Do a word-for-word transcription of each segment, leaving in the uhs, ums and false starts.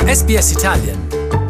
S B S Italian.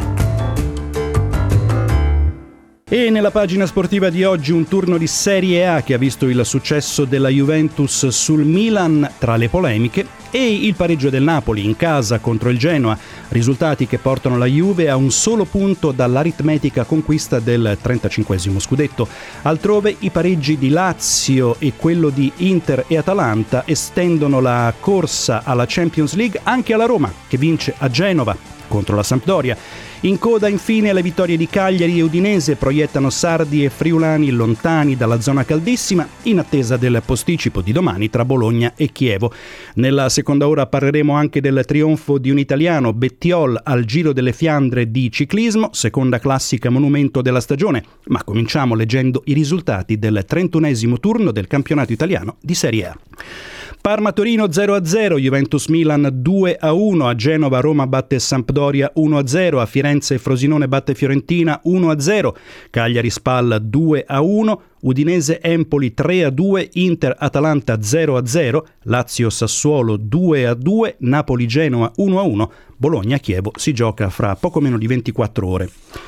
E nella pagina sportiva di oggi un turno di Serie A che ha visto il successo della Juventus sul Milan tra le polemiche e il pareggio del Napoli in casa contro il Genoa, risultati che portano la Juve a un solo punto dall'aritmetica conquista del trentacinquesimo scudetto. Altrove i pareggi di Lazio e quello di Inter e Atalanta estendono la corsa alla Champions League anche alla Roma, che vince a Genova contro la Sampdoria. In coda infine le vittorie di Cagliari e Udinese proiettano sardi e friulani lontani dalla zona caldissima in attesa del posticipo di domani tra Bologna e Chievo. Nella seconda ora parleremo anche del trionfo di un italiano, Bettiol, al Giro delle Fiandre di ciclismo, seconda classica monumento della stagione, ma cominciamo leggendo i risultati del trentunesimo turno del campionato italiano di Serie A. Parma-Torino zero a zero, Juventus-Milan due a uno, a Genova Roma batte Sampdoria uno a zero, a Firenze Frosinone batte Fiorentina uno a zero, Cagliari-Spal due a uno, Udinese-Empoli tre a due, Inter-Atalanta zero a zero, Lazio-Sassuolo due a due, Napoli-Genoa uno a uno, Bologna-Chievo si gioca fra poco meno di ventiquattro ore.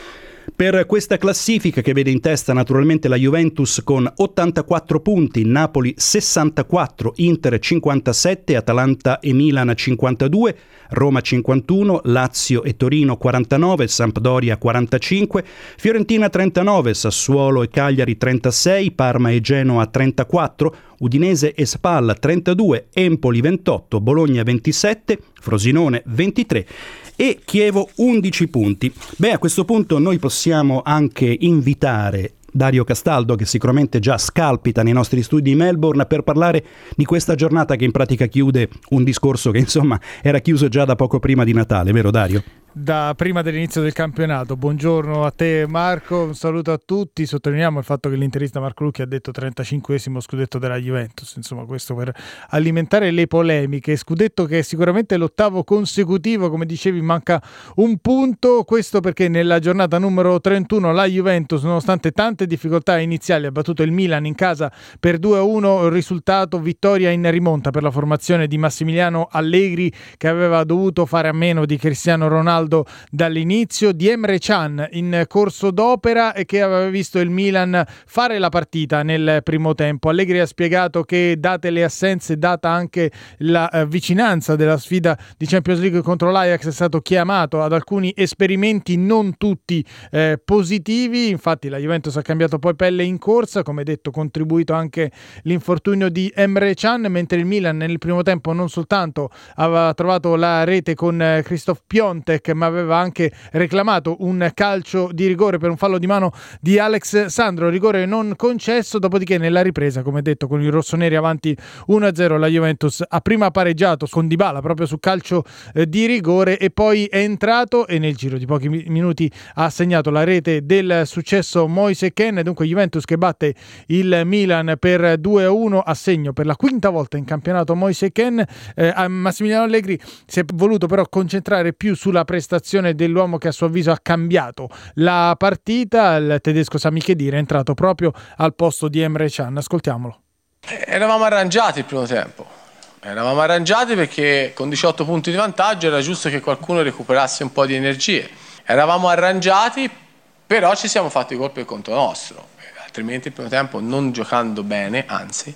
Per questa classifica, che vede in testa naturalmente la Juventus con ottantaquattro punti, Napoli sessantaquattro, Inter cinquantasette, Atalanta e Milan cinquantadue, Roma cinquantuno, Lazio e Torino quarantanove, Sampdoria quarantacinque, Fiorentina trentanove, Sassuolo e Cagliari trentasei, Parma e Genoa trentaquattro, Udinese e Spal trentadue, Empoli ventotto, Bologna ventisette, Frosinone ventitré e Chievo undici punti. Beh, a questo punto noi possiamo anche invitare Dario Castaldo, che sicuramente già scalpita nei nostri studi di Melbourne, per parlare di questa giornata che in pratica chiude un discorso che insomma era chiuso già da poco prima di Natale, vero Dario? Da prima dell'inizio del campionato. Buongiorno a te Marco, un saluto a tutti. Sottolineiamo il fatto che l'interista Marco Lucchi ha detto trentacinquesimo scudetto della Juventus, insomma questo per alimentare le polemiche. Scudetto che è sicuramente l'ottavo consecutivo, come dicevi manca un punto, questo perché nella giornata numero trentuno la Juventus, nonostante tante difficoltà iniziali, ha battuto il Milan in casa per due a uno, risultato vittoria in rimonta per la formazione di Massimiliano Allegri, che aveva dovuto fare a meno di Cristiano Ronaldo dall'inizio, di Emre Can in corso d'opera e che aveva visto il Milan fare la partita nel primo tempo. Allegri ha spiegato che, date le assenze, data anche la eh, vicinanza della sfida di Champions League contro l'Ajax, è stato chiamato ad alcuni esperimenti, non tutti eh, positivi. Infatti la Juventus ha cambiato poi pelle in corsa, come detto contribuito anche l'infortunio di Emre Can, mentre il Milan nel primo tempo non soltanto aveva trovato la rete con eh, Christoph Piontek, ma aveva anche reclamato un calcio di rigore per un fallo di mano di Alex Sandro, rigore non concesso. Dopodiché nella ripresa, come detto, con i rossoneri avanti uno a zero, la Juventus ha prima pareggiato con Dybala proprio su calcio eh, di rigore e poi è entrato e nel giro di pochi minuti ha segnato la rete del successo Moise Kean. Dunque Juventus che batte il Milan per due a uno, a segno per la quinta volta in campionato Moise Kean. eh, Massimiliano Allegri si è voluto però concentrare più sulla prestazione dell'uomo che a suo avviso ha cambiato la partita. Il tedesco Sami Khedira è entrato proprio al posto di Emre Can. Ascoltiamolo. Eravamo arrangiati il primo tempo, eravamo arrangiati perché con diciotto punti di vantaggio era giusto che qualcuno recuperasse un po' di energie. Eravamo arrangiati, però ci siamo fatti colpo per conto nostro, altrimenti il primo tempo, non giocando bene, anzi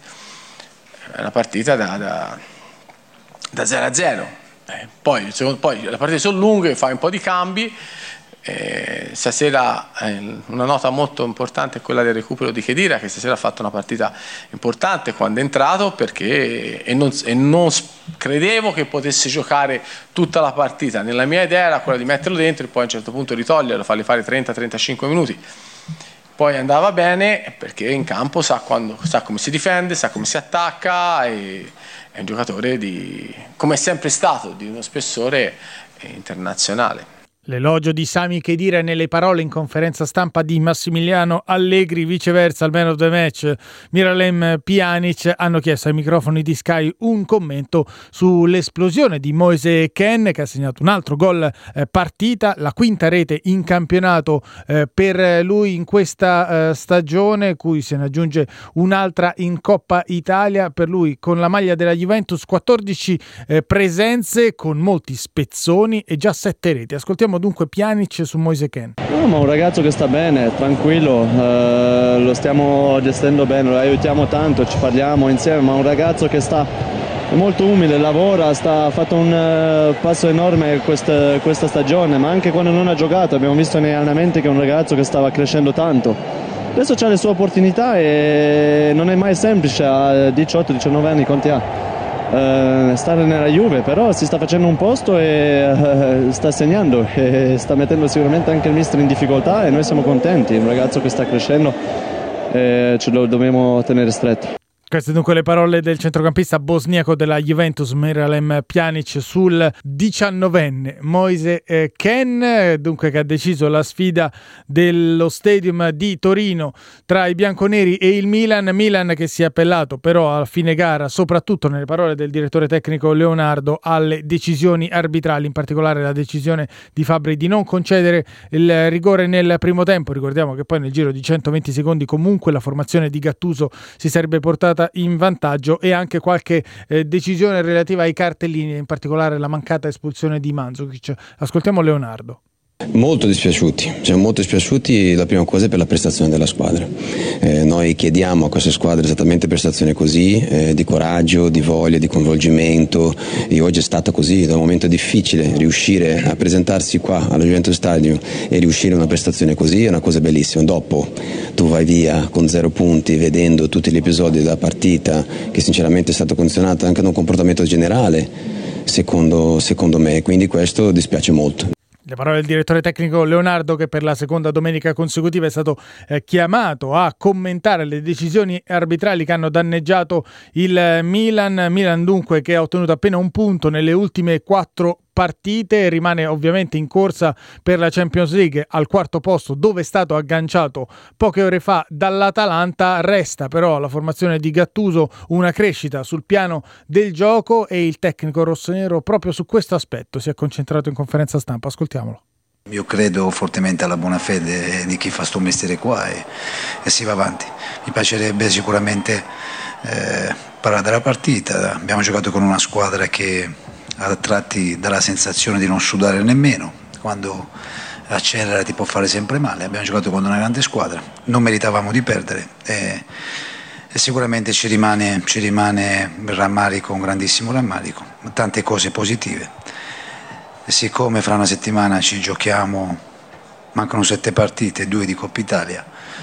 è una partita da, da, da zero a zero. Eh, poi, secondo, poi le partite sono lunghe, fai un po' di cambi. Eh, stasera eh, una nota molto importante è quella del recupero di Khedira, che stasera ha fatto una partita importante quando è entrato, perché e non, e non credevo che potesse giocare tutta la partita. Nella mia idea era quella di metterlo dentro e poi a un certo punto ritoglierlo, fargli fare trenta trentacinque minuti. Poi andava bene perché in campo sa, quando, sa come si difende, sa come si attacca, e è un giocatore di, come è sempre stato, di uno spessore internazionale. L'elogio di Sami Khedira nelle parole in conferenza stampa di Massimiliano Allegri, viceversa al man of the match Miralem Pjanic hanno chiesto ai microfoni di Sky un commento sull'esplosione di Moise Kean, che ha segnato un altro gol eh, partita, la quinta rete in campionato eh, per lui in questa eh, stagione, cui se ne aggiunge un'altra in Coppa Italia. Per lui con la maglia della Juventus quattordici eh, presenze con molti spezzoni e già sette reti. Ascoltiamo dunque Pjanic su Moise Kean. No, ma un ragazzo che sta bene, tranquillo, eh, lo stiamo gestendo bene, lo aiutiamo tanto, ci parliamo insieme, ma un ragazzo che sta è molto umile, lavora, sta, ha fatto un uh, passo enorme questa, questa stagione, ma anche quando non ha giocato abbiamo visto nei allenamenti che è un ragazzo che stava crescendo tanto. Adesso c'ha le sue opportunità e non è mai semplice, a diciotto diciannove anni quanti ha? Uh, stare nella Juve, però si sta facendo un posto e uh, sta segnando e sta mettendo sicuramente anche il mister in difficoltà e noi siamo contenti, un ragazzo che sta crescendo e ce lo dobbiamo tenere stretto. Queste dunque le parole del centrocampista bosniaco della Juventus Miralem Pjanic sul diciannovenne Moise Kean, dunque che ha deciso la sfida dello Stadium di Torino tra i bianconeri e il Milan. Milan che si è appellato però a fine gara, soprattutto nelle parole del direttore tecnico Leonardo, alle decisioni arbitrali, in particolare la decisione di Fabbri di non concedere il rigore nel primo tempo. Ricordiamo che poi nel giro di centoventi secondi comunque la formazione di Gattuso si sarebbe portata in vantaggio, e anche qualche eh, decisione relativa ai cartellini, in particolare la mancata espulsione di Mandzukic. Ascoltiamo Leonardo. Molto dispiaciuti, siamo molto dispiaciuti. La prima cosa è per la prestazione della squadra. Eh, noi chiediamo a queste squadre esattamente prestazioni così, eh, di coraggio, di voglia, di coinvolgimento, e oggi è stata così, da un momento difficile riuscire a presentarsi qua allo Juventus Stadium e riuscire a una prestazione così è una cosa bellissima. Dopo tu vai via con zero punti, vedendo tutti gli episodi della partita, che sinceramente è stato condizionato anche da un comportamento generale, secondo, secondo me, quindi questo dispiace molto. Le parole del direttore tecnico Leonardo, che per la seconda domenica consecutiva è stato eh, chiamato a commentare le decisioni arbitrali che hanno danneggiato il Milan. Milan dunque che ha ottenuto appena un punto nelle ultime quattro partite, rimane ovviamente in corsa per la Champions League al quarto posto, dove è stato agganciato poche ore fa dall'Atalanta. Resta però la formazione di Gattuso una crescita sul piano del gioco, e il tecnico rossonero proprio su questo aspetto si è concentrato in conferenza stampa. Ascoltiamolo. Io credo fortemente alla buona fede di chi fa sto mestiere qua e, e si va avanti. Mi piacerebbe sicuramente eh, parlare della partita. Abbiamo giocato con una squadra che a tratti dà la sensazione di non sudare nemmeno, quando accelera ti può fare sempre male. Abbiamo giocato con una grande squadra, non meritavamo di perdere e, e sicuramente ci rimane, ci rimane rammarico, un grandissimo rammarico, tante cose positive. E siccome fra una settimana ci giochiamo, mancano sette partite, due di Coppa Italia,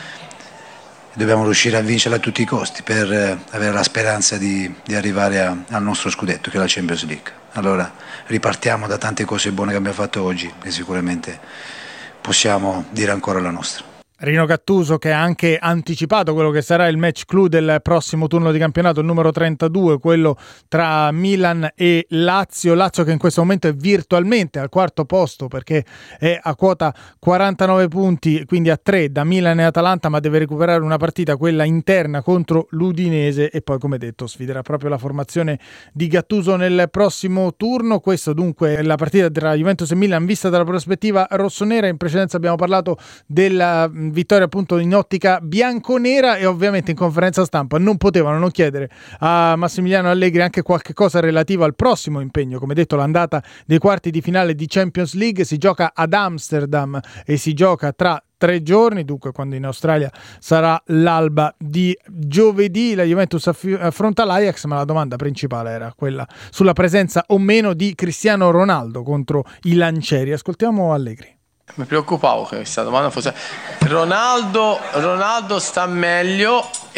dobbiamo riuscire a vincerla a tutti i costi per avere la speranza di, di arrivare a, al nostro scudetto, che è la Champions League. Allora ripartiamo da tante cose buone che abbiamo fatto oggi e sicuramente possiamo dire ancora la nostra. Rino Gattuso, che ha anche anticipato quello che sarà il match clou del prossimo turno di campionato, il numero trentadue, quello tra Milan e Lazio. Lazio che in questo momento è virtualmente al quarto posto, perché è a quota quarantanove punti, quindi a tre da Milan e Atalanta, ma deve recuperare una partita, quella interna contro l'Udinese, e poi, come detto, sfiderà proprio la formazione di Gattuso nel prossimo turno. Questo dunque è la partita tra Juventus e Milan vista dalla prospettiva rossonera. In precedenza abbiamo parlato della vittoria appunto in ottica bianconera, e ovviamente in conferenza stampa non potevano non chiedere a Massimiliano Allegri anche qualche cosa relativo al prossimo impegno. Come detto, l'andata dei quarti di finale di Champions League si gioca ad Amsterdam e si gioca tra tre giorni, dunque quando in Australia sarà l'alba di giovedì. La Juventus affronta l'Ajax, ma la domanda principale era quella sulla presenza o meno di Cristiano Ronaldo contro i Lancieri. Ascoltiamo Allegri. Mi preoccupavo che questa domanda fosse Ronaldo, Ronaldo sta meglio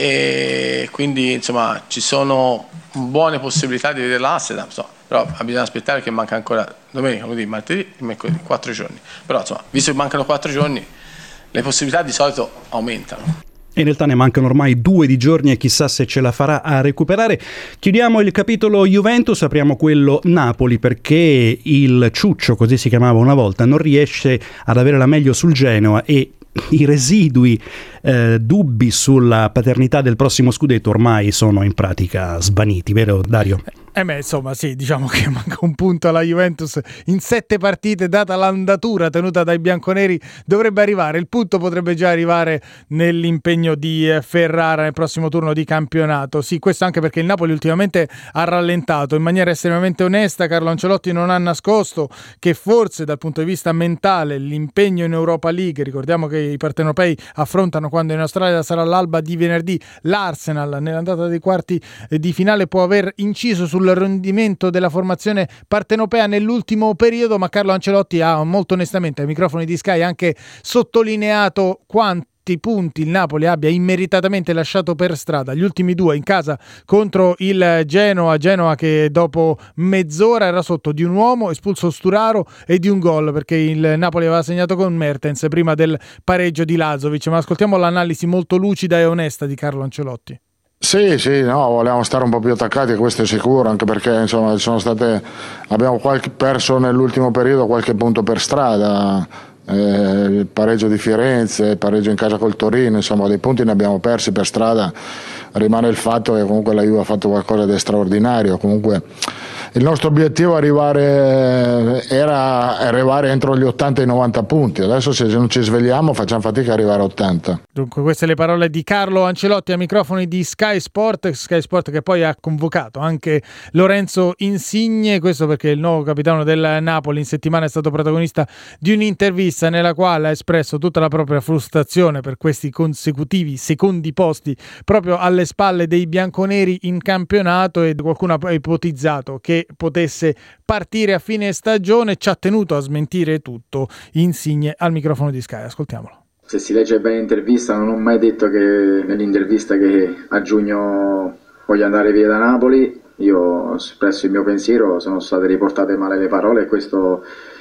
e quindi insomma ci sono buone possibilità di vederla a Amsterdam, so. Però bisogna aspettare che manca ancora domenica, lunedì, martedì, mercoledì, quattro giorni. Però insomma, visto che mancano quattro giorni, le possibilità di solito aumentano. E in realtà ne mancano ormai due di giorni e chissà se ce la farà a recuperare. Chiudiamo il capitolo Juventus, apriamo quello Napoli, perché il Ciuccio, così si chiamava una volta, non riesce ad avere la meglio sul Genoa e i residui eh, dubbi sulla paternità del prossimo scudetto ormai sono in pratica svaniti, vero Dario? Eh beh, insomma, sì, diciamo che manca un punto alla Juventus in sette partite, data l'andatura tenuta dai bianconeri, dovrebbe arrivare. Il punto potrebbe già arrivare nell'impegno di Ferrara nel prossimo turno di campionato. Sì, questo anche perché il Napoli ultimamente ha rallentato in maniera estremamente onesta. Carlo Ancelotti non ha nascosto che forse dal punto di vista mentale l'impegno in Europa League, ricordiamo che i partenopei affrontano, quando in Australia sarà l'alba di venerdì, l'Arsenal nell'andata dei quarti di finale, può aver inciso sul rendimento della formazione partenopea nell'ultimo periodo, ma Carlo Ancelotti ha molto onestamente ai microfoni di Sky anche sottolineato quanti punti il Napoli abbia immeritatamente lasciato per strada. Gli ultimi due in casa contro il Genoa, Genoa che dopo mezz'ora era sotto di un uomo, espulso Sturaro, e di un gol perché il Napoli aveva segnato con Mertens prima del pareggio di Lazovic. Ma ascoltiamo l'analisi molto lucida e onesta di Carlo Ancelotti. Sì, sì, no, volevamo stare un po' più attaccati, questo è sicuro, anche perché insomma ci sono state, abbiamo qualche, perso nell'ultimo periodo qualche punto per strada, eh, il pareggio di Firenze, il pareggio in casa col Torino, insomma dei punti ne abbiamo persi per strada. Rimane il fatto che comunque la Juve ha fatto qualcosa di straordinario. Comunque il nostro obiettivo arrivare, era arrivare entro gli ottanta e novanta punti. Adesso se non ci svegliamo facciamo fatica ad arrivare a ottanta. Dunque queste le parole di Carlo Ancelotti ai microfoni di Sky Sport, Sky Sport che poi ha convocato anche Lorenzo Insigne, questo perché il nuovo capitano del Napoli in settimana è stato protagonista di un'intervista nella quale ha espresso tutta la propria frustrazione per questi consecutivi secondi posti proprio alle spalle dei bianconeri in campionato, e qualcuno ha ipotizzato che potesse partire a fine stagione. Ci ha tenuto a smentire tutto Insigne al microfono di Sky, ascoltiamolo. Se si legge bene l'intervista, non ho mai detto che nell'intervista che a giugno voglio andare via da Napoli. Io ho espresso il mio pensiero, sono state riportate male le parole e questo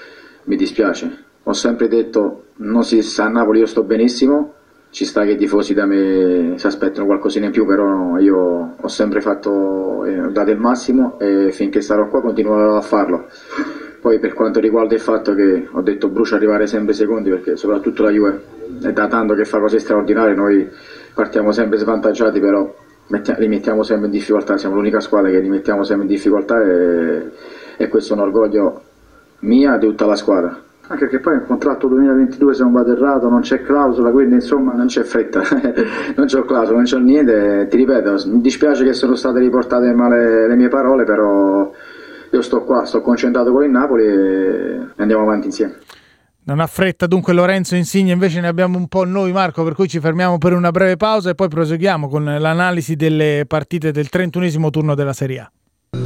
mi dispiace. Ho sempre detto, non si sa, a Napoli io sto benissimo, ci sta che i tifosi da me si aspettano qualcosina in più, però io ho sempre fatto, eh, ho dato il massimo e finché sarò qua continuerò a farlo. Poi per quanto riguarda il fatto che ho detto brucia arrivare sempre secondi, perché soprattutto la Juve è da tanto che fa cose straordinarie, noi partiamo sempre svantaggiati, però li mettiamo sempre in difficoltà, siamo l'unica squadra che li mettiamo sempre in difficoltà e, e questo è un orgoglio mia e di tutta la squadra. Anche perché poi il contratto duemilaventidue, se non vado errato, non c'è clausola, quindi insomma non c'è fretta, non c'ho clausola, non c'ho niente. Ti ripeto, mi dispiace che sono state riportate male le mie parole, però io sto qua, sto concentrato con il Napoli e andiamo avanti insieme. Non ha fretta dunque Lorenzo Insigne, invece ne abbiamo un po' noi, Marco, per cui ci fermiamo per una breve pausa e poi proseguiamo con l'analisi delle partite del trentunesimo turno della Serie A.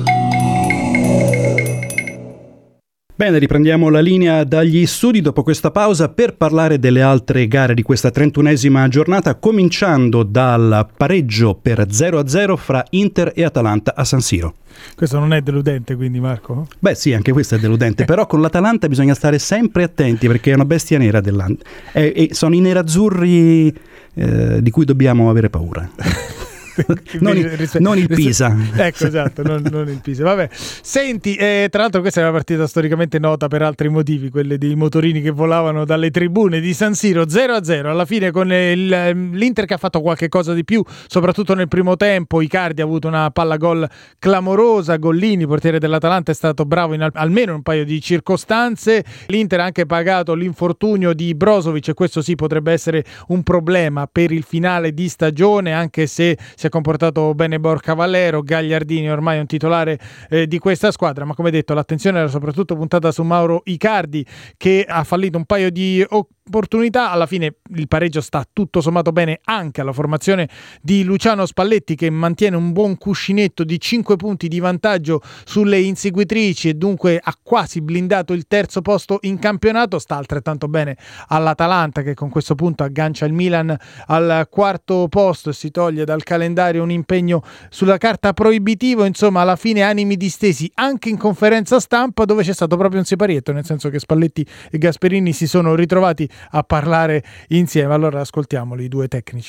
Bene, riprendiamo la linea dagli studi dopo questa pausa per parlare delle altre gare di questa trentunesima giornata, cominciando dal pareggio per zero a zero fra Inter e Atalanta a San Siro. Questo non è deludente quindi, Marco? Beh sì, anche questo è deludente, però con l'Atalanta bisogna stare sempre attenti perché è una bestia nera dell'An- e, e sono i nerazzurri eh, di cui dobbiamo avere paura. non, il, rispe- non il Pisa, ecco, esatto, non, non il Pisa. Vabbè, senti, eh, tra l'altro questa è una partita storicamente nota per altri motivi, quelle dei motorini che volavano dalle tribune di San Siro. Zero a zero alla fine, con il, l'Inter che ha fatto qualche cosa di più, soprattutto nel primo tempo. Icardi ha avuto una palla gol clamorosa, Gollini, portiere dell'Atalanta, è stato bravo in al- almeno un paio di circostanze. L'Inter ha anche pagato l'infortunio di Brozovic e questo sì potrebbe essere un problema per il finale di stagione, anche se si è comportato bene Borca Valero. Gagliardini ormai è un titolare eh, di questa squadra, ma come detto l'attenzione era soprattutto puntata su Mauro Icardi, che ha fallito un paio di opportunità. Alla fine il pareggio sta tutto sommato bene anche alla formazione di Luciano Spalletti, che mantiene un buon cuscinetto di cinque punti di vantaggio sulle inseguitrici e dunque ha quasi blindato il terzo posto in campionato. Sta altrettanto bene all'Atalanta, che con questo punto aggancia il Milan al quarto posto e si toglie dal calendario un impegno sulla carta proibitivo. Insomma, alla fine animi distesi anche in conferenza stampa, dove c'è stato proprio un siparietto, nel senso che Spalletti e Gasperini si sono ritrovati a parlare insieme. Allora ascoltiamoli, i due tecnici.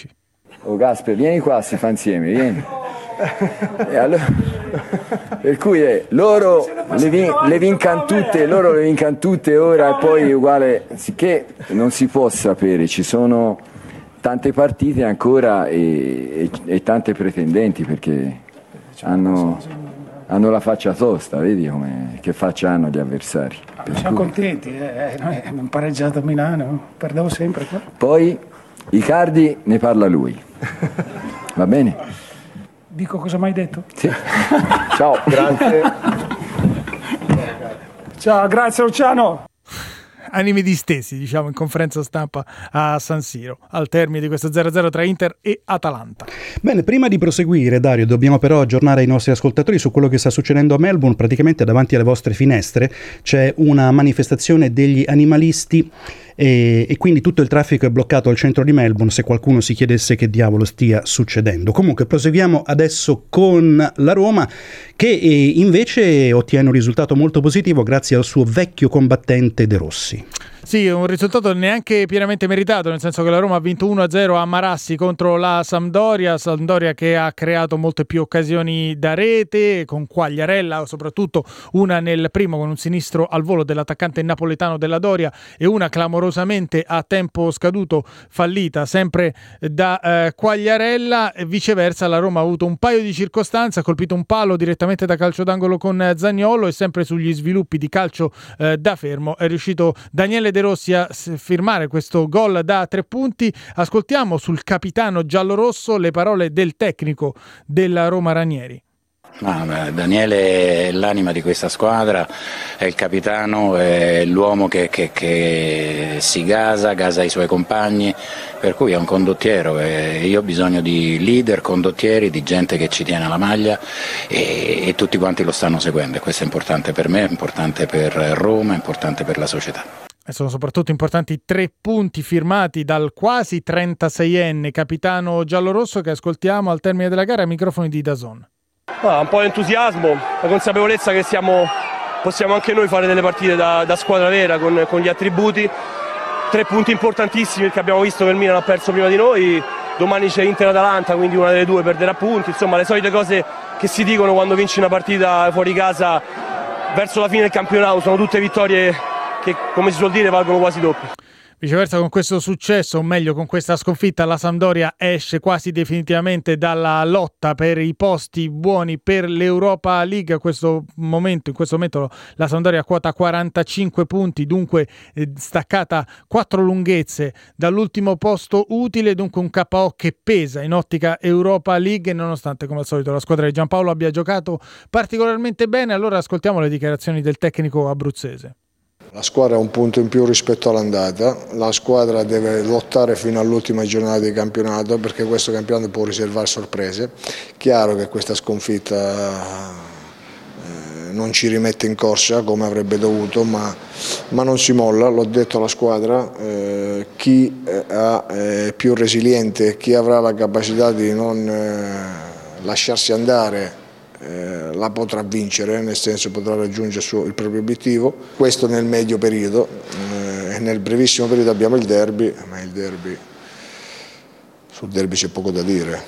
Oh Gasper, vieni qua, si fa insieme, vieni. E allora, per cui eh, loro le, vin- le vincano tutte, loro le vincano tutte ora e poi uguale, sicché non si può sapere, ci sono tante partite ancora e, e, e tante pretendenti perché hanno, hanno la faccia tosta, vedi come, che faccia hanno gli avversari. Per Siamo cui... contenti, eh, noi abbiamo pareggiato a Milano, perdevo sempre qua. Poi Icardi ne parla lui, va bene? Dico cosa mai detto? Sì. Ciao, grazie. Ciao, grazie Luciano. Animi distesi, diciamo, in conferenza stampa a San Siro al termine di questo zero a zero tra Inter e Atalanta. Bene, prima di proseguire, Dario, dobbiamo però aggiornare i nostri ascoltatori su quello che sta succedendo a Melbourne. Praticamente davanti alle vostre finestre c'è una manifestazione degli animalisti e, e quindi tutto il traffico è bloccato al centro di Melbourne, se qualcuno si chiedesse che diavolo stia succedendo. Comunque proseguiamo adesso con la Roma, che eh, invece ottiene un risultato molto positivo grazie al suo vecchio combattente De Rossi. Sì, un risultato neanche pienamente meritato, nel senso che la Roma ha vinto uno a zero a Marassi contro la Sampdoria, Sampdoria che ha creato molte più occasioni da rete, con Quagliarella, soprattutto una nel primo con un sinistro al volo dell'attaccante napoletano della Doria e una clamorosamente a tempo scaduto fallita sempre da eh, Quagliarella. Viceversa la Roma ha avuto un paio di circostanze, ha colpito un palo direttamente da calcio d'angolo con Zaniolo e sempre sugli sviluppi di calcio eh, da fermo è riuscito Daniele De Rossi a firmare questo gol da tre punti. Ascoltiamo sul capitano giallorosso le parole del tecnico della Roma Ranieri. No, beh, Daniele è l'anima di questa squadra, è il capitano, è l'uomo che, che, che si gasa, gasa i suoi compagni, per cui è un condottiero e io ho bisogno di leader, condottieri, di gente che ci tiene alla maglia e, e tutti quanti lo stanno seguendo e questo è importante per me, è importante per Roma, è importante per la società. E sono soprattutto importanti i tre punti firmati dal quasi trentaseienne capitano giallorosso che ascoltiamo al termine della gara ai microfoni di D A Z N. Ah, un po' di entusiasmo, la consapevolezza che siamo, possiamo anche noi fare delle partite da, da squadra vera con, con gli attributi. Tre punti importantissimi perché abbiamo visto che il Milan ha perso prima di noi, domani c'è Inter-Atalanta, quindi una delle due perderà punti, insomma le solite cose che si dicono quando vinci una partita fuori casa verso la fine del campionato, sono tutte vittorie che, come si suol dire, valgono quasi doppio. Viceversa, con questo successo, o meglio con questa sconfitta, la Sampdoria esce quasi definitivamente dalla lotta per i posti buoni per l'Europa League. A questo momento, in questo momento la Sampdoria quota quarantacinque punti, dunque eh, staccata quattro lunghezze dall'ultimo posto utile, dunque un K O che pesa in ottica Europa League, nonostante come al solito la squadra di Giampaolo abbia giocato particolarmente bene. Allora ascoltiamo le dichiarazioni del tecnico abruzzese. La squadra ha un punto in più rispetto all'andata, la squadra deve lottare fino all'ultima giornata di campionato perché questo campionato può riservare sorprese. Chiaro che questa sconfitta eh, non ci rimette in corsa come avrebbe dovuto, ma, ma non si molla, l'ho detto alla squadra, eh, chi è eh, più resiliente, chi avrà la capacità di non eh, lasciarsi andare, Eh, la potrà vincere, nel senso potrà raggiungere il, suo, il proprio obiettivo. Questo nel medio periodo, eh, nel brevissimo periodo abbiamo il derby, ma il derby, sul derby c'è poco da dire,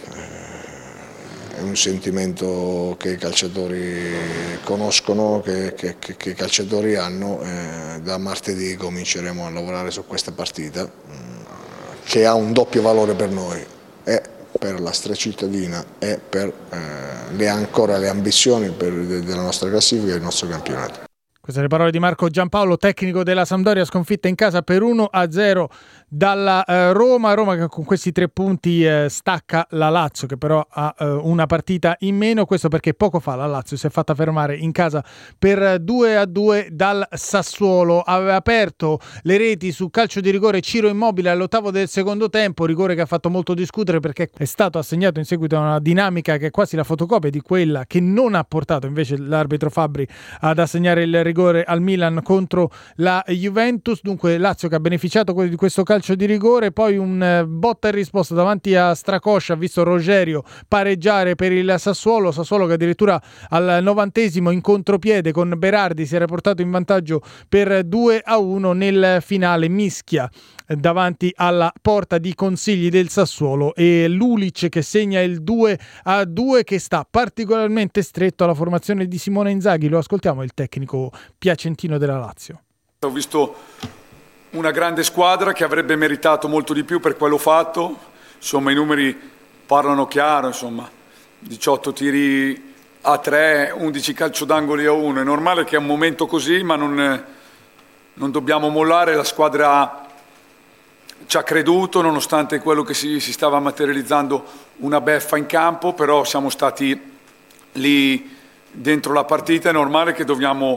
eh, è un sentimento che i calciatori conoscono, che, che, che, che i calciatori hanno, eh, da martedì cominceremo a lavorare su questa partita, eh, che ha un doppio valore per noi. È per la straccittadina e per eh, le ancora le ambizioni per, de, della nostra classifica e del nostro campionato. Queste le parole di Marco Giampaolo, tecnico della Sampdoria, sconfitta in casa per uno a zero dalla eh, Roma. Roma che con questi tre punti eh, stacca la Lazio, che però ha eh, una partita in meno. Questo perché poco fa la Lazio si è fatta fermare in casa per due a due dal Sassuolo. Aveva aperto le reti su calcio di rigore Ciro Immobile all'ottavo del secondo tempo, rigore che ha fatto molto discutere perché è stato assegnato in seguito a una dinamica che è quasi la fotocopia di quella che non ha portato invece l'arbitro Fabbri ad assegnare il rigore al Milan contro la Juventus. Dunque Lazio che ha beneficiato di questo calcio di rigore, poi un botta e risposta davanti a Stracoscia, ha visto Rogerio pareggiare per il Sassuolo, Sassuolo che addirittura al novantesimo in contropiede con Berardi si era portato in vantaggio per due a uno nel finale, mischia davanti alla porta di Consigli del Sassuolo, e Lulic che segna il due a due, che sta particolarmente stretto alla formazione di Simone Inzaghi. Lo ascoltiamo, il tecnico piacentino della Lazio. Ho visto una grande squadra che avrebbe meritato molto di più per quello fatto, insomma i numeri parlano chiaro, insomma diciotto tiri a tre, undici calcio d'angoli a uno, è normale che è un momento così, ma non, non dobbiamo mollare, la squadra ci ha creduto nonostante quello che si, si stava materializzando una beffa in campo, però siamo stati lì dentro la partita, è normale che dobbiamo,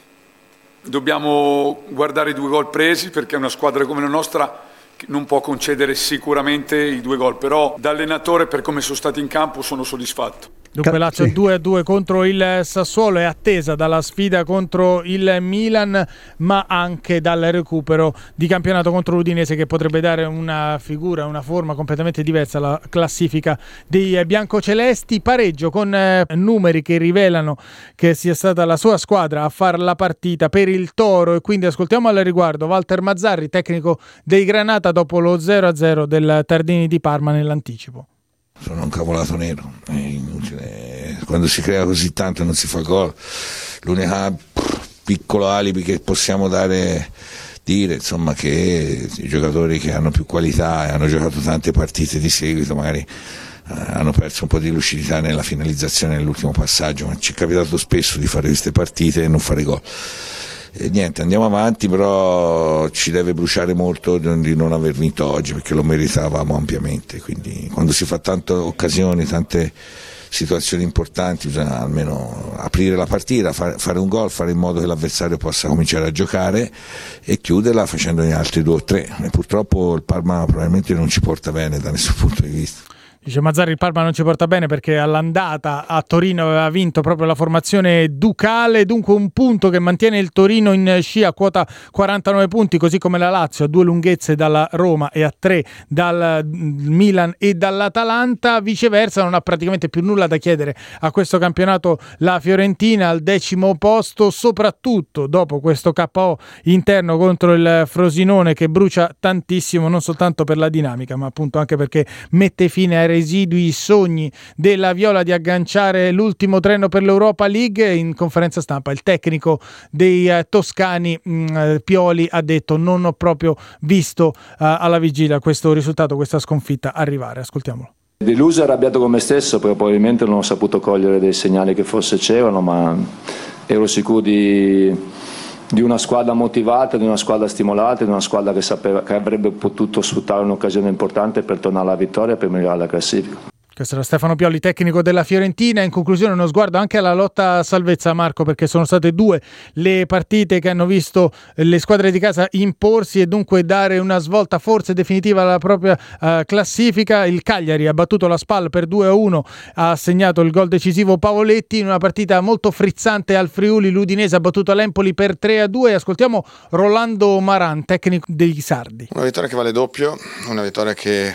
dobbiamo guardare i due gol presi, perché una squadra come la nostra non può concedere sicuramente i due gol, però da allenatore per come sono stati in campo sono soddisfatto. Dunque Lazio due a due contro il Sassuolo, è attesa dalla sfida contro il Milan, ma anche dal recupero di campionato contro l'Udinese, che potrebbe dare una figura, una forma completamente diversa alla classifica dei biancocelesti. Pareggio con eh, numeri che rivelano che sia stata la sua squadra a far la partita per il Toro, e quindi ascoltiamo al riguardo Walter Mazzarri, tecnico dei Granata, dopo lo zero a zero del Tardini di Parma nell'anticipo. Sono un cavolato nero, è inutile. Quando si crea così tanto e non si fa gol, l'unica piccolo alibi che possiamo dare, dire insomma, che i giocatori che hanno più qualità e hanno giocato tante partite di seguito magari eh, hanno perso un po' di lucidità nella finalizzazione nell'ultimo passaggio, ma ci è capitato spesso di fare queste partite e non fare gol. E niente, andiamo avanti, però ci deve bruciare molto di non aver vinto oggi, perché lo meritavamo ampiamente, quindi quando si fa tante occasioni, tante situazioni importanti, bisogna almeno aprire la partita, fare un gol, fare in modo che l'avversario possa cominciare a giocare e chiuderla facendone altri due o tre, e purtroppo il Parma probabilmente non ci porta bene da nessun punto di vista. Dice Mazzarri, il Parma non ci porta bene perché all'andata a Torino aveva vinto proprio la formazione ducale, dunque un punto che mantiene il Torino in scia a quota quarantanove punti, così come la Lazio a due lunghezze dalla Roma e a tre dal Milan e dall'Atalanta. Viceversa non ha praticamente più nulla da chiedere a questo campionato la Fiorentina, al decimo posto, soprattutto dopo questo K O interno contro il Frosinone, che brucia tantissimo, non soltanto per la dinamica ma appunto anche perché mette fine ai residui sogni della Viola di agganciare l'ultimo treno per l'Europa League. In conferenza stampa il tecnico dei eh, toscani mh, Pioli ha detto: non ho proprio visto uh, alla vigilia questo risultato, questa sconfitta arrivare. Ascoltiamolo. Deluso e arrabbiato con me stesso, perché probabilmente non ho saputo cogliere dei segnali che forse c'erano, ma ero sicuro di di una squadra motivata, di una squadra stimolata, di una squadra che sapeva che avrebbe potuto sfruttare un'occasione importante per tornare alla vittoria e per migliorare la classifica. Questo era Stefano Pioli, tecnico della Fiorentina. In conclusione uno sguardo anche alla lotta a salvezza, Marco, perché sono state due le partite che hanno visto le squadre di casa imporsi e dunque dare una svolta forse definitiva alla propria uh, classifica. Il Cagliari ha battuto la Spal per due a uno, ha segnato il gol decisivo Pavoletti in una partita molto frizzante al Friuli. L'Udinese ha battuto l'Empoli per tre a due. Ascoltiamo Rolando Maran, tecnico dei Sardi. Una vittoria che vale doppio, una vittoria che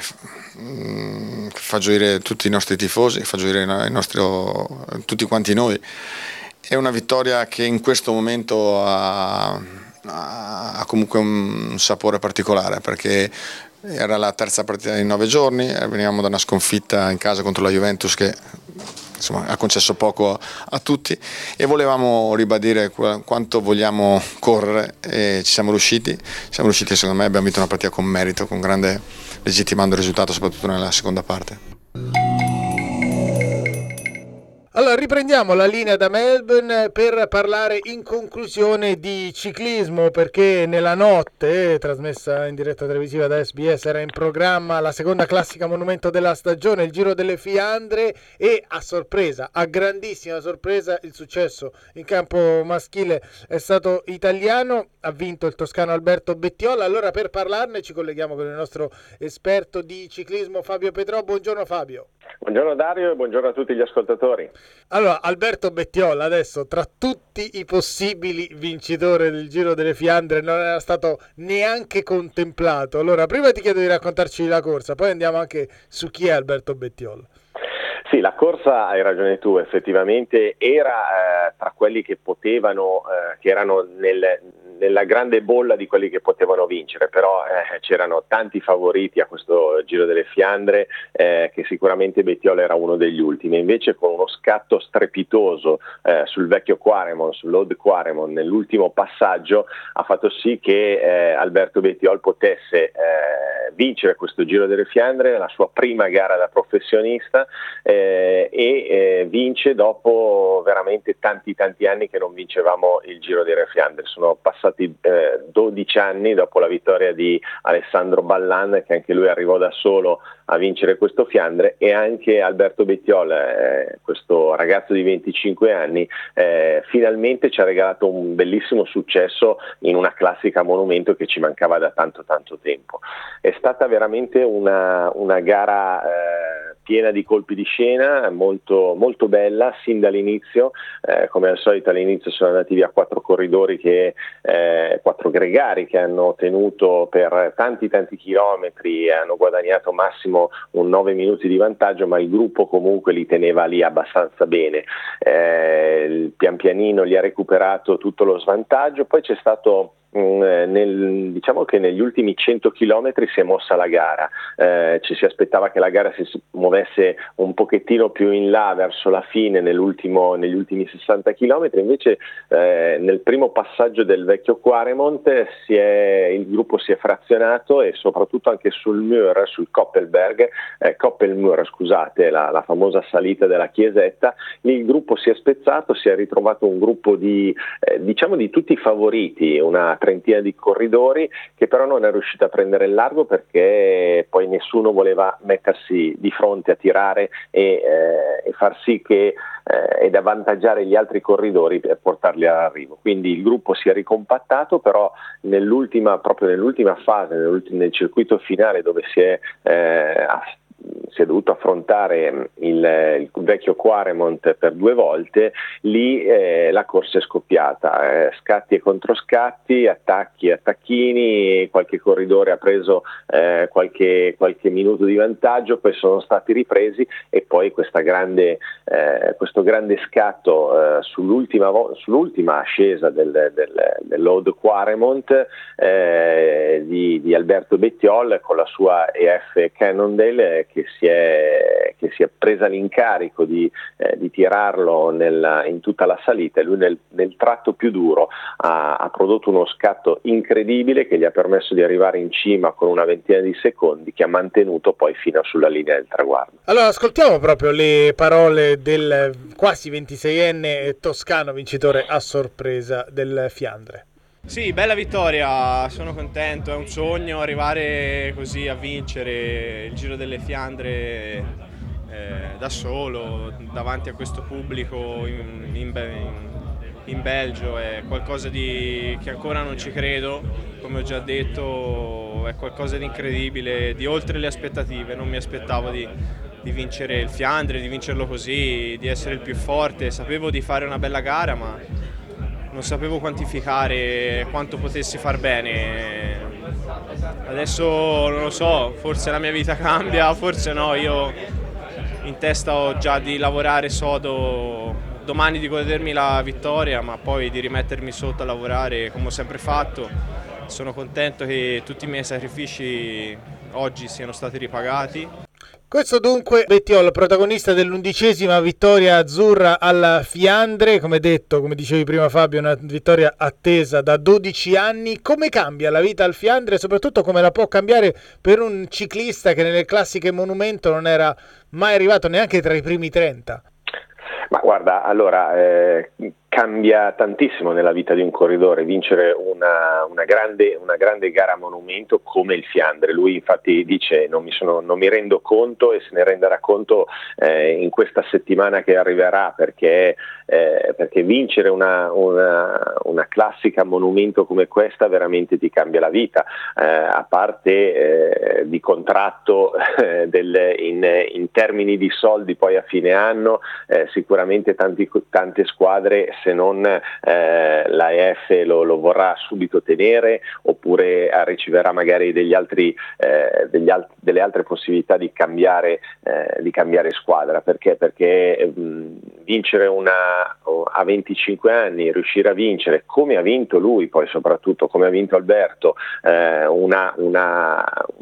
che fa gioire tutti i nostri tifosi, fa gioire i nostri, tutti quanti noi. È una vittoria che in questo momento ha, ha comunque un sapore particolare, perché era la terza partita in nove giorni, venivamo da una sconfitta in casa contro la Juventus che insomma ha concesso poco a tutti, e volevamo ribadire quanto vogliamo correre, e ci siamo riusciti, siamo riusciti secondo me, abbiamo vinto una partita con merito, con grande, legittimando il risultato soprattutto nella seconda parte. Allora riprendiamo la linea da Melbourne per parlare in conclusione di ciclismo, perché nella notte, trasmessa in diretta televisiva da S B S, era in programma la seconda classica monumento della stagione, il Giro delle Fiandre, e a sorpresa, a grandissima sorpresa, il successo in campo maschile è stato italiano, ha vinto il toscano Alberto Bettiola. Allora per parlarne ci colleghiamo con il nostro esperto di ciclismo Fabio Petrò. Buongiorno Fabio. Buongiorno Dario e buongiorno a tutti gli ascoltatori. Allora, Alberto Bettiola adesso, tra tutti i possibili vincitori del Giro delle Fiandre, non era stato neanche contemplato. Allora, prima ti chiedo di raccontarci la corsa, poi andiamo anche su chi è Alberto Bettiola. Sì, la corsa, hai ragione tu, effettivamente era eh, tra quelli che potevano, eh, che erano nel, nella grande bolla di quelli che potevano vincere, però eh, c'erano tanti favoriti a questo Giro delle Fiandre, eh, che sicuramente Bettiol era uno degli ultimi, invece con uno scatto strepitoso eh, sul vecchio Quaremont, sull'Old Quaremont nell'ultimo passaggio, ha fatto sì che eh, Alberto Bettiol potesse eh, vincere questo Giro delle Fiandre, la sua prima gara da professionista, eh, e eh, vince dopo veramente tanti tanti anni che non vincevamo il Giro delle Fiandre. Sono passati eh, dodici anni dopo la vittoria di Alessandro Ballan, che anche lui arrivò da solo a vincere questo Fiandre, e anche Alberto Bettiol, eh, questo ragazzo di venticinque anni, eh, finalmente ci ha regalato un bellissimo successo in una classica monumento che ci mancava da tanto tanto tempo. È stata veramente una, una gara eh, piena di colpi di scena, molto, molto bella sin dall'inizio. Eh, come al solito all'inizio sono andati via quattro corridori, che, eh, quattro gregari che hanno tenuto per tanti tanti chilometri e hanno guadagnato massimo un nove minuti di vantaggio, ma il gruppo comunque li teneva lì abbastanza bene. Eh, pian pianino gli ha recuperato tutto lo svantaggio. Poi c'è stato Nel, diciamo che negli ultimi cento chilometri si è mossa la gara, eh, ci si aspettava che la gara si muovesse un pochettino più in là verso la fine nell'ultimo, negli ultimi sessanta chilometri, invece eh, nel primo passaggio del vecchio Quaremont si è, il gruppo si è frazionato, e soprattutto anche sul Mur, sul Koppelberg, eh, Koppelmur scusate, la, la famosa salita della chiesetta, lì il gruppo si è spezzato, si è ritrovato un gruppo di eh, diciamo di tutti i favoriti, una trentina di corridori, che però non è riuscita a prendere il largo perché poi nessuno voleva mettersi di fronte a tirare e, eh, e far sì che eh, ed avvantaggiare gli altri corridori per portarli all'arrivo. Quindi il gruppo si è ricompattato, però nell'ultima, proprio nell'ultima fase, nell'ultimo, nel circuito finale, dove si è eh, si è dovuto affrontare il, il vecchio Quaremont per due volte, lì eh, la corsa è scoppiata, eh, scatti e controscatti, attacchi e attacchini, qualche corridore ha preso eh, qualche, qualche minuto di vantaggio, poi sono stati ripresi, e poi questa grande, eh, questo grande scatto eh, sull'ultima, vo- sull'ultima ascesa del, del, dell'Old Quaremont eh, di, di Alberto Bettiol con la sua E F Cannondale, che si è, che si è presa l'incarico di, eh, di tirarlo nel, in tutta la salita, e lui nel, nel tratto più duro ha, ha prodotto uno scatto incredibile che gli ha permesso di arrivare in cima con una ventina di secondi, che ha mantenuto poi fino sulla linea del traguardo. Allora ascoltiamo proprio le parole del quasi ventiseienne toscano vincitore a sorpresa del Fiandre. Sì, bella vittoria, sono contento, è un sogno arrivare così a vincere il Giro delle Fiandre eh, da solo, davanti a questo pubblico in, in, in Belgio, è qualcosa di, che ancora non ci credo, come ho già detto, è qualcosa di incredibile, di oltre le aspettative. Non mi aspettavo di, di vincere il Fiandre, di vincerlo così, di essere il più forte, sapevo di fare una bella gara, ma non sapevo quantificare quanto potessi far bene. Adesso non lo so, forse la mia vita cambia, forse no. Io in testa ho già di lavorare sodo domani, di godermi la vittoria, ma poi di rimettermi sotto a lavorare come ho sempre fatto. Sono contento che tutti i miei sacrifici oggi siano stati ripagati. Questo dunque Bettiol, protagonista dell'undicesima vittoria azzurra alla Fiandre, come detto, come dicevi prima Fabio, una vittoria attesa da dodici anni. Come cambia la vita al Fiandre e soprattutto come la può cambiare per un ciclista che nelle classiche monumento non era mai arrivato neanche tra i primi trenta? Ma guarda, allora eh, cambia tantissimo nella vita di un corridore vincere una, una, grande, una grande gara a monumento come il Fiandre. Lui infatti dice non mi, sono, non mi rendo conto, e se ne renderà conto eh, in questa settimana che arriverà, perché, eh, perché vincere una, una, una classica monumento come questa veramente ti cambia la vita, eh, a parte eh, di contratto eh, del, in, in termini di soldi poi a fine anno, eh, sicuramente tanti, tante squadre, se non eh, la E F lo, lo vorrà subito tenere, oppure riceverà magari degli altri, eh, degli alt- delle altre possibilità di cambiare, eh, di cambiare squadra. Perché? Perché mh, vincere una, a venticinque anni, riuscire a vincere come ha vinto lui, poi soprattutto come ha vinto Alberto, eh, una, una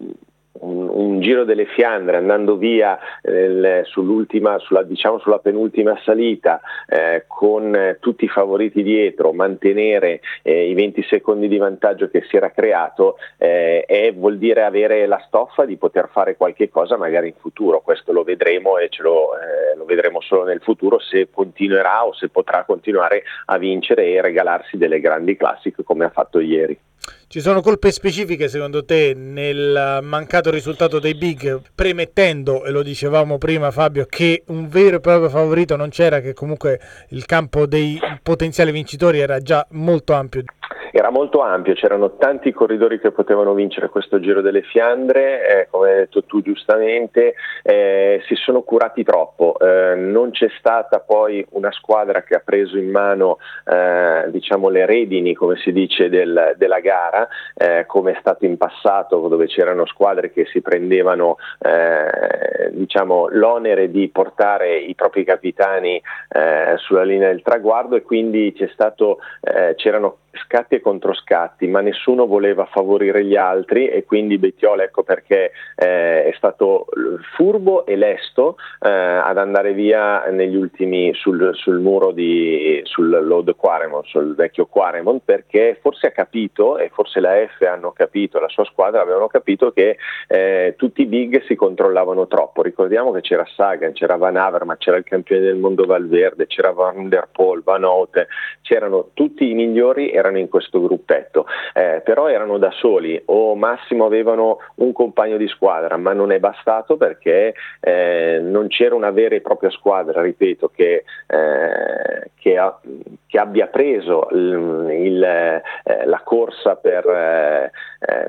Un, un Giro delle Fiandre andando via eh, sull'ultima, sulla, diciamo sulla penultima salita eh, con eh, tutti i favoriti dietro, mantenere eh, i venti secondi di vantaggio che si era creato eh, e vuol dire avere la stoffa di poter fare qualche cosa magari in futuro. Questo lo vedremo e ce lo, eh, lo vedremo solo nel futuro, se continuerà o se potrà continuare a vincere e regalarsi delle grandi classiche come ha fatto ieri. Ci sono colpe specifiche secondo te nel mancato risultato dei big, premettendo, e lo dicevamo prima Fabio, che un vero e proprio favorito non c'era, che comunque il campo dei potenziali vincitori era già molto ampio? Era molto ampio, c'erano tanti corridori che potevano vincere questo Giro delle Fiandre, eh, come hai detto tu giustamente, eh, si sono curati troppo, eh, non c'è stata poi una squadra che ha preso in mano eh, diciamo le redini, come si dice, del, della gara, eh, come è stato in passato, dove c'erano squadre che si prendevano eh, diciamo l'onere di portare i propri capitani eh, sulla linea del traguardo, e quindi c'è stato, eh, c'erano scatti e controscatti, ma nessuno voleva favorire gli altri, e quindi Bettiol, ecco perché eh, è stato furbo e lesto eh, ad andare via negli ultimi sul, sul muro di sul Lode Quaremont, sul vecchio Quaremont, perché forse ha capito, e forse la F hanno capito, la sua squadra avevano capito che eh, tutti i big si controllavano troppo. Ricordiamo che c'era Sagan, c'era Van Avermaet, c'era il campione del mondo Valverde, c'era Van der Poel, Van Aert, c'erano tutti i migliori, erano in questo gruppetto, eh, però erano da soli, o massimo avevano un compagno di squadra, ma non è bastato, perché eh, non c'era una vera e propria squadra, ripeto, che, eh, che, ha, che abbia preso il, il, eh, la corsa per eh, eh,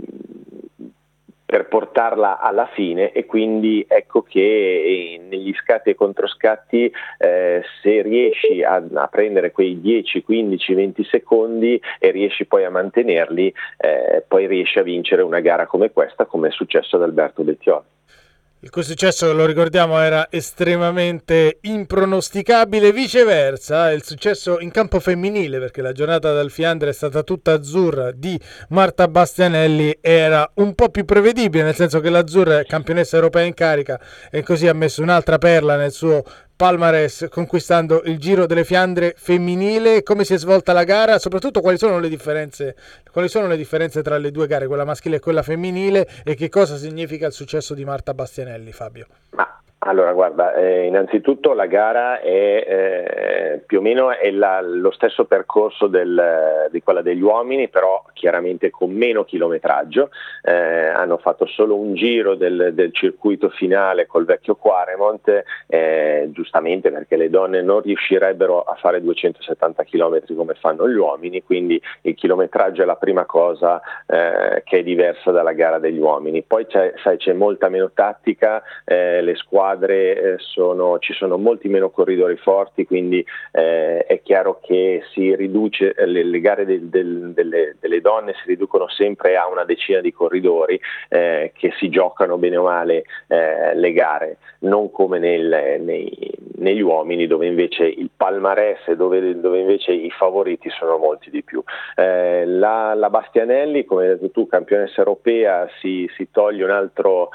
per portarla alla fine, e quindi ecco che negli scatti e controscatti eh, se riesci a, a prendere quei dieci, quindici, venti secondi e riesci poi a mantenerli, eh, poi riesci a vincere una gara come questa, come è successo ad Alberto Bettiol. Il cui successo, lo ricordiamo, era estremamente impronosticabile. Viceversa, il successo in campo femminile, perché la giornata dal Fiandre è stata tutta azzurra, di Marta Bastianelli era un po' più prevedibile, nel senso che l'azzurra è campionessa europea in carica e così ha messo un'altra perla nel suo palmarès, conquistando il Giro delle Fiandre femminile. Come si è svolta la gara? Soprattutto quali sono le differenze, quali sono le differenze tra le due gare, quella maschile e quella femminile, e che cosa significa il successo di Marta Bastianelli, Fabio? Ma allora guarda, eh, innanzitutto la gara è eh, più o meno è la, lo stesso percorso del, di quella degli uomini, però chiaramente con meno chilometraggio. Eh, hanno fatto solo un giro del, del circuito finale col vecchio Quaremont, eh, giustamente perché le donne non riuscirebbero a fare duecentosettanta chilometri come fanno gli uomini, quindi il chilometraggio è la prima cosa eh, che è diversa dalla gara degli uomini. Poi c'è, sai, c'è molta meno tattica, eh, le squadre Eh, sono, ci sono molti meno corridori forti, quindi eh, è chiaro che si riduce, le, le gare del, del, delle, delle donne si riducono sempre a una decina di corridori eh, che si giocano bene o male eh, le gare, non come nel, nei, negli uomini, dove invece il palmarès, dove, dove invece i favoriti sono molti di più. Eh, la, la Bastianelli, come hai detto tu, campionessa europea, si, si toglie un altro,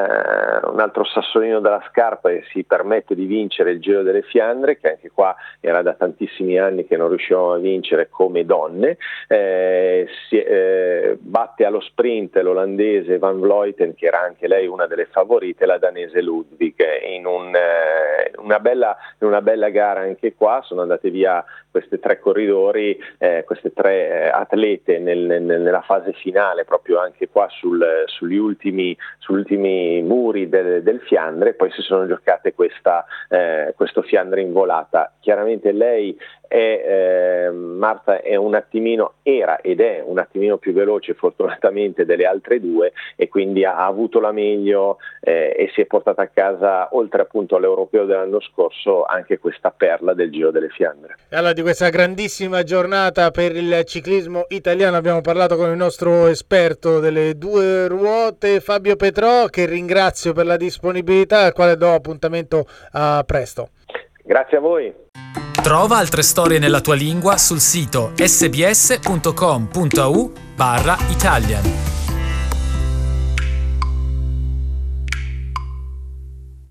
eh, un altro sassolino dalla scarpa e si permette di vincere il Giro delle Fiandre, che anche qua era da tantissimi anni che non riuscivamo a vincere come donne. Eh, si, eh, batte allo sprint l'olandese Van Vleuten, che era anche lei una delle favorite, la danese Ludwig, in, un, eh, una, bella, in una bella gara. Anche qua sono andate via queste tre corridori, eh, queste tre eh, atlete nel, nel, nella fase finale, proprio anche qua sul, sugli, ultimi, sugli ultimi muri del, del Fiandre. Poi si sono giocate questa, eh, questo Fiandre in volata. Chiaramente lei è, eh, Marta è un attimino, era ed è un attimino più veloce fortunatamente delle altre due, e quindi ha avuto la meglio eh, e si è portata a casa, oltre appunto all'europeo dell'anno scorso, anche questa perla del Giro delle Fiandre. E allora di questa grandissima giornata per il ciclismo italiano abbiamo parlato con il nostro esperto delle due ruote, Fabio Petrò, che ringrazio per la disponibilità, al quale do appuntamento a presto. Grazie a voi. Trova altre storie nella tua lingua sul sito sbs punto com punto a u barra Italian.